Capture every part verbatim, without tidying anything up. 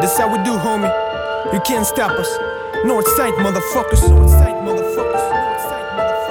That's how we do, homie. You can't stop us. Northside, motherfuckers. Northside, motherfuckers. Northside,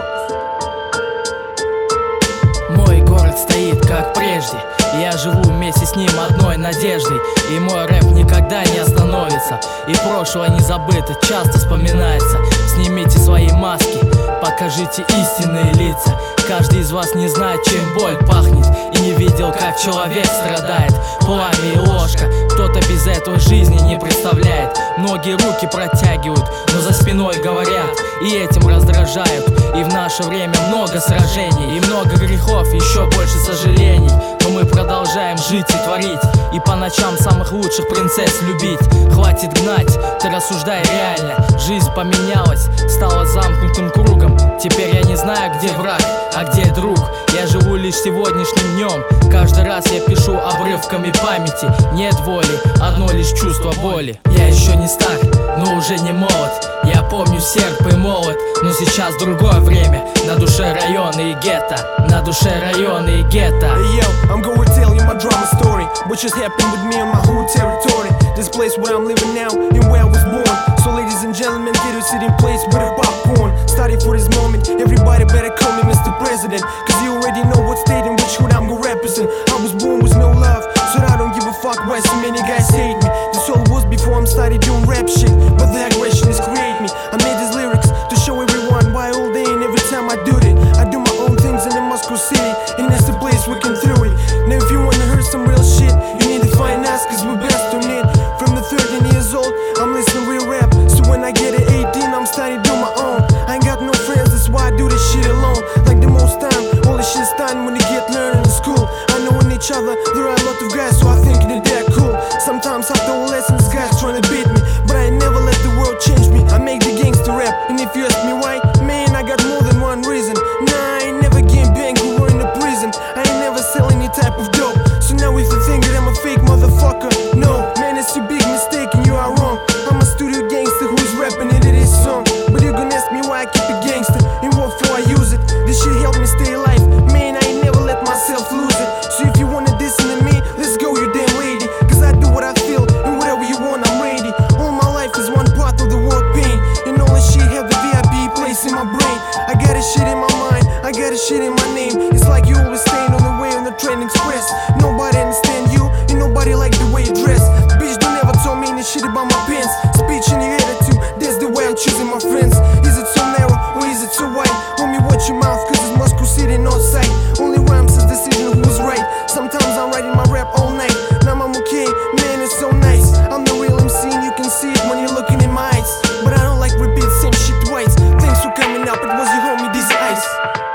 motherfuckers. Мой город стоит как прежде. Я живу вместе с ним одной надеждой. И мой рэп никогда не остановится. И прошлое не забыто, часто вспоминается. Снимите свои маски, покажите истинные лица. Каждый из вас не знает, чем боль пахнет, и не видел, как человек страдает. Пламя и ложка, кто-то без этого жизни не представляет. Многие руки протягивают, но за спиной говорят, и этим раздражают. И в наше время много сражений, и много грехов, еще больше сожалений. Но мы продолжаем жить и творить, и по ночам самых лучших принцесс любить. Хватит гнать, ты рассуждай реально. Жизнь поменялась, стала замкнутым кругом. Теперь я не знаю, где враг, а где друг. Я живу лишь сегодняшним днем. Каждый раз я пишу обрывками памяти. Нет воли, одно лишь чувство боли. Я еще не стар, но уже не молод. Я помню серп и молот, но сейчас другое время. На душе районы и гетто, на душе районы и гетто. Hey yo, I'm gonna tell you my drama story. What just happened with me on my whole territory. This place where I'm living now and where I was born. So ladies and gentlemen, get a sitting place with a popcorn. Starting for this moment, everybody better call me Mister President. Cause you already know what state and which hood I'm gonna represent. I was born with no love, so I don't give a fuck why so many guys hate me. This all was before I started doing rap shit, but the aggression is create me. I made these lyrics to show everyone why all day and every time I do it. I do my own things in the Moscow city, and that's the place we can throw it. Now if you wanna hear some real shit, you need to find us, cause we're best on it. From the thirteen years old, I'm listening real rap. So when I get to eighteen, I'm starting to do my own. I ain't got no friends, that's why I do this shit alone. Like the most time, all this shit's done when you get learning in school. I know in each other, there are a lot of guys, so I think that they're cool. Sometimes after all lessons, guys trying to beat me, but I never let the world change me. I make the gangster rap, and if you ask me why, man, I got more than one reason. Nah, I ain't never getting banged or in the prison. I ain't never sell any type of dope. So now if you think that I'm a fake motherfucker, no, man, it's a big mistake and you are wrong. I'm a studio gangster who's rapping it in his song. But you're gonna ask me why I keep it gangster and what for I use it. This shit helped me stay alive, man, I ain't never let myself lose it. So if you wanna listen to me, let's go, you damn lady. Cause I do what I feel and whatever you want, I'm ready. All my life is one part of the word pain, and all this shit have the V I P place in my brain. I got a shit in my mind, I got a shit in my name. It's like you always staying on the way on the train express. Nobody understand you, and nobody like the way you dress. Bitch, don't ever tell me any shit about my pants. Speech and your attitude, that's the way I'm choosing my friends. Is it so narrow, or is it so wide? Homie, watch your mouth, cause it's Moscow City, Northside. Only rhymes is decision who's right. Sometimes I'm writing my rap all night. Now I'm okay, man, it's so nice. I'm the real M C and you can see it when you're looking in my eyes. But I don't like repeat same shit twice. Thanks for coming up, it was your homie, Dizzy Ice.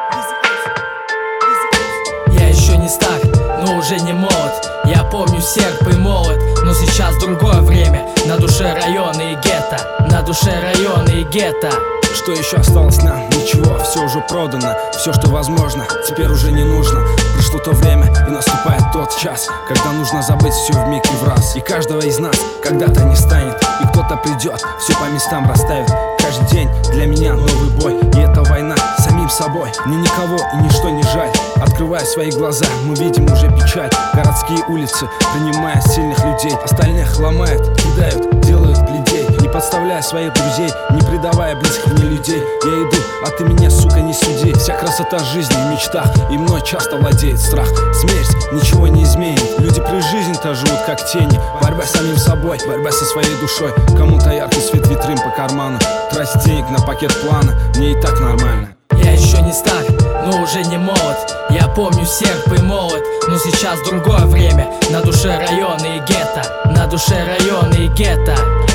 Я еще не стар, но уже не молод. Я помню серп и молот, но сейчас другое время. На душе районы и гетто, на душе районы и гетто. Что еще осталось нам? Ничего, все уже продано. Все, что возможно, теперь уже не нужно. Пришло то время, и наступает тот час, когда нужно забыть все вмиг и в раз. И каждого из нас когда-то не станет, и кто-то придет, все по местам расставит. Каждый день для меня новый бой, и это война с самим собой. Мне никого и ничто не жаль. Открывая свои глаза, мы видим уже печаль. Городские улицы, принимая сильных людей, остальных ломают, кидают, делают людей. Не подставляя своих друзей, не предавая близких мне людей. Я иду, а ты меня, сука, не суди. Вся красота жизни в мечтах, и мной часто владеет страх. Смерть ничего не изменит, люди при жизни-то живут как тени. Борьба с самим собой, борьба со своей душой. Кому-то яркий свет витрин по карману, тратить денег на пакет плана, мне и так нормально. Я еще не стар, но уже не молод. Я помню серп и молот, но сейчас другое время. На душе районы и гетто, на душе районы и гетто.